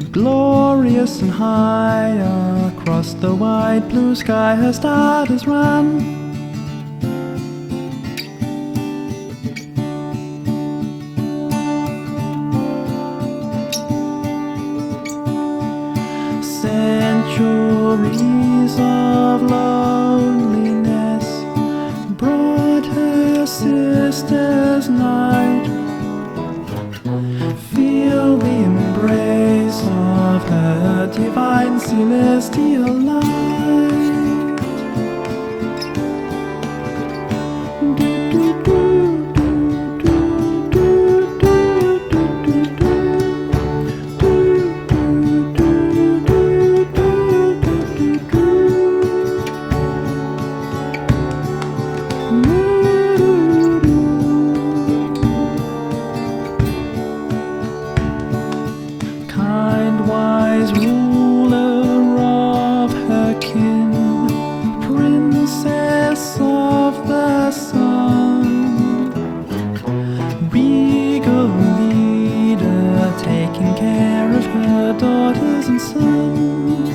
Glorious and high across the wide blue sky, her star does run. Centuries of loneliness brought her sister's night. Feel the embrace of her divine celestial light. Kind, wise ruler of her kin, princess of the sun, regal leader taking care of her daughters and sons.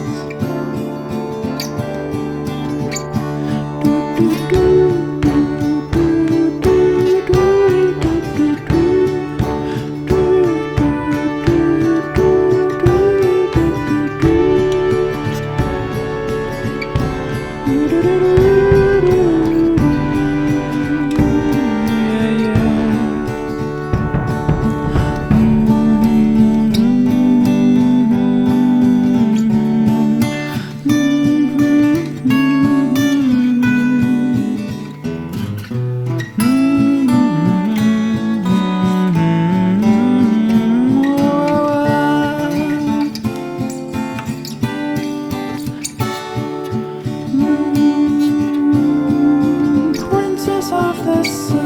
Princess of the sun.